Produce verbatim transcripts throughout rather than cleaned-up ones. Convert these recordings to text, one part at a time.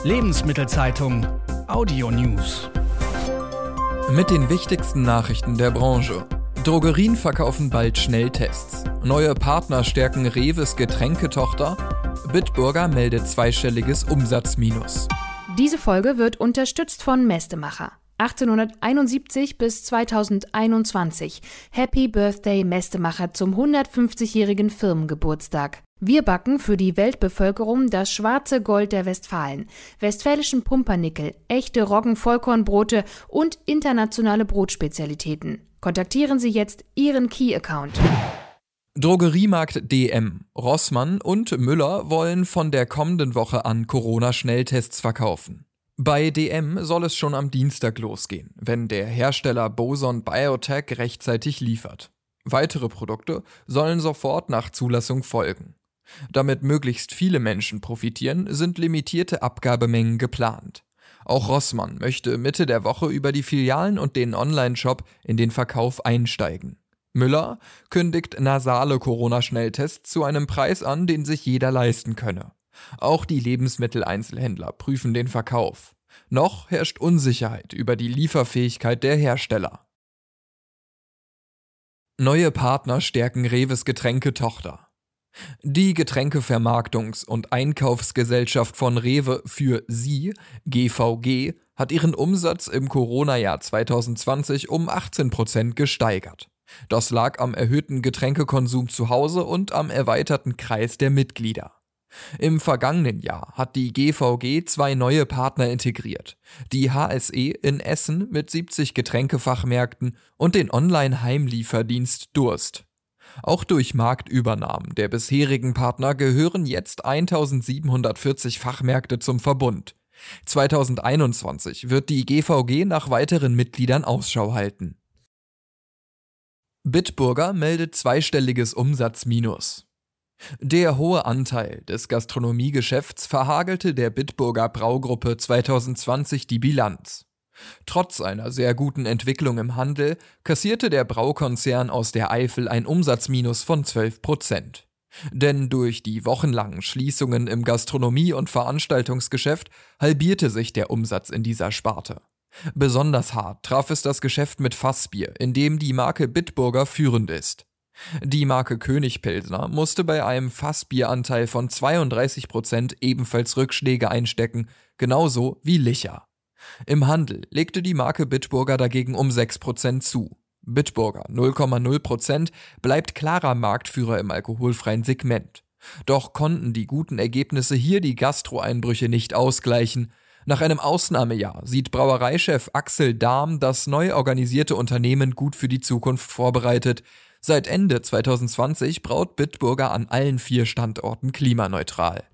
Lebensmittelzeitung Audio News. Mit den wichtigsten Nachrichten der Branche. Drogerien verkaufen bald Schnelltests. Neue Partner stärken Reves Getränketochter. Bitburger meldet zweistelliges Umsatzminus. Diese Folge wird unterstützt von Mestemacher. achtzehnhunderteinundsiebzig bis zweitausendeinundzwanzig. Happy Birthday Mestemacher zum hundertfünfzigjährigen Firmengeburtstag. Wir backen für die Weltbevölkerung das schwarze Gold der Westfalen, westfälischen Pumpernickel, echte Roggen-Vollkornbrote und internationale Brotspezialitäten. Kontaktieren Sie jetzt Ihren Key-Account. Drogeriemarkt D M, Rossmann und Müller wollen von der kommenden Woche an Corona-Schnelltests verkaufen. Bei D M soll es schon am Dienstag losgehen, wenn der Hersteller Boson Biotech rechtzeitig liefert. Weitere Produkte sollen sofort nach Zulassung folgen. Damit möglichst viele Menschen profitieren, sind limitierte Abgabemengen geplant. Auch Rossmann möchte Mitte der Woche über die Filialen und den Online-Shop in den Verkauf einsteigen. Müller kündigt nasale Corona-Schnelltests zu einem Preis an, den sich jeder leisten könne. Auch die Lebensmitteleinzelhändler prüfen den Verkauf. Noch herrscht Unsicherheit über die Lieferfähigkeit der Hersteller. Neue Partner stärken Reves Getränketochter. Die Getränkevermarktungs- und Einkaufsgesellschaft von Rewe für Sie, G V G, hat ihren Umsatz im Corona-Jahr zweitausendzwanzig um achtzehn Prozent gesteigert. Das lag am erhöhten Getränkekonsum zu Hause und am erweiterten Kreis der Mitglieder. Im vergangenen Jahr hat die G V G zwei neue Partner integriert, die H S E in Essen mit siebzig Getränkefachmärkten und den Online-Heimlieferdienst Durst. Auch durch Marktübernahmen der bisherigen Partner gehören jetzt eintausendsiebenhundertvierzig Fachmärkte zum Verbund. zweitausendeinundzwanzig wird die G V G nach weiteren Mitgliedern Ausschau halten. Bitburger meldet zweistelliges Umsatzminus. Der hohe Anteil des Gastronomiegeschäfts verhagelte der Bitburger Braugruppe zweitausendzwanzig die Bilanz. Trotz einer sehr guten Entwicklung im Handel kassierte der Braukonzern aus der Eifel ein Umsatzminus von zwölf Prozent. Denn durch die wochenlangen Schließungen im Gastronomie- und Veranstaltungsgeschäft halbierte sich der Umsatz in dieser Sparte. Besonders hart traf es das Geschäft mit Fassbier, in dem die Marke Bitburger führend ist. Die Marke König Pilsner musste bei einem Fassbieranteil von zweiunddreißig Prozent ebenfalls Rückschläge einstecken, genauso wie Licher. Im Handel legte die Marke Bitburger dagegen um sechs Prozent zu. Bitburger null Komma null Prozent bleibt klarer Marktführer im alkoholfreien Segment. Doch konnten die guten Ergebnisse hier die Gastroeinbrüche nicht ausgleichen. Nach einem Ausnahmejahr sieht Brauereichef Axel Dahm das neu organisierte Unternehmen gut für die Zukunft vorbereitet. Seit Ende zweitausendzwanzig braut Bitburger an allen vier Standorten klimaneutral.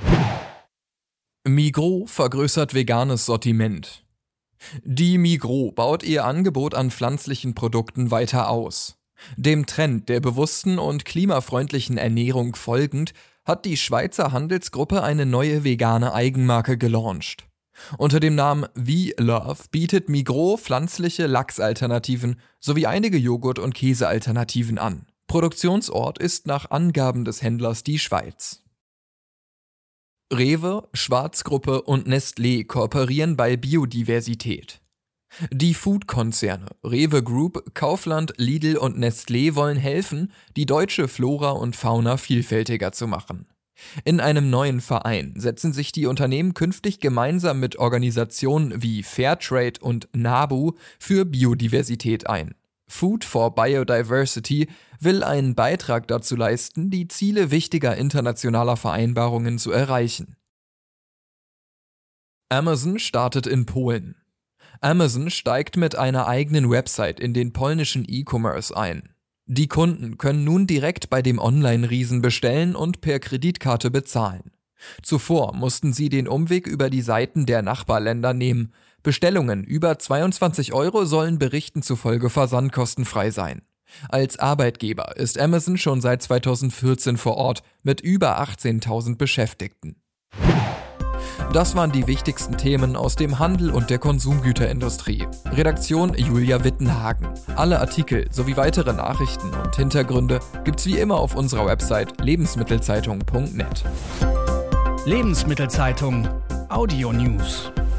Migros vergrößert veganes Sortiment. Die Migros baut ihr Angebot an pflanzlichen Produkten weiter aus. Dem Trend der bewussten und klimafreundlichen Ernährung folgend hat die Schweizer Handelsgruppe eine neue vegane Eigenmarke gelauncht. Unter dem Namen V-Love bietet Migros pflanzliche Lachsalternativen sowie einige Joghurt- und Käsealternativen an. Produktionsort ist nach Angaben des Händlers die Schweiz. Rewe, Schwarz-Gruppe und Nestlé kooperieren bei Biodiversität. Die Food-Konzerne Rewe Group, Kaufland, Lidl und Nestlé wollen helfen, die deutsche Flora und Fauna vielfältiger zu machen. In einem neuen Verein setzen sich die Unternehmen künftig gemeinsam mit Organisationen wie Fairtrade und NABU für Biodiversität ein. Food for Biodiversity will einen Beitrag dazu leisten, die Ziele wichtiger internationaler Vereinbarungen zu erreichen. Amazon startet in Polen. Amazon steigt mit einer eigenen Website in den polnischen E-Commerce ein. Die Kunden können nun direkt bei dem Online-Riesen bestellen und per Kreditkarte bezahlen. Zuvor mussten sie den Umweg über die Seiten der Nachbarländer nehmen. Bestellungen über zweiundzwanzig Euro sollen Berichten zufolge versandkostenfrei sein. Als Arbeitgeber ist Amazon schon seit zweitausendvierzehn vor Ort mit über achtzehntausend Beschäftigten. Das waren die wichtigsten Themen aus dem Handel und der Konsumgüterindustrie. Redaktion Julia Wittenhagen. Alle Artikel sowie weitere Nachrichten und Hintergründe gibt's wie immer auf unserer Website lebensmittelzeitung punkt net. Lebensmittelzeitung Audio News.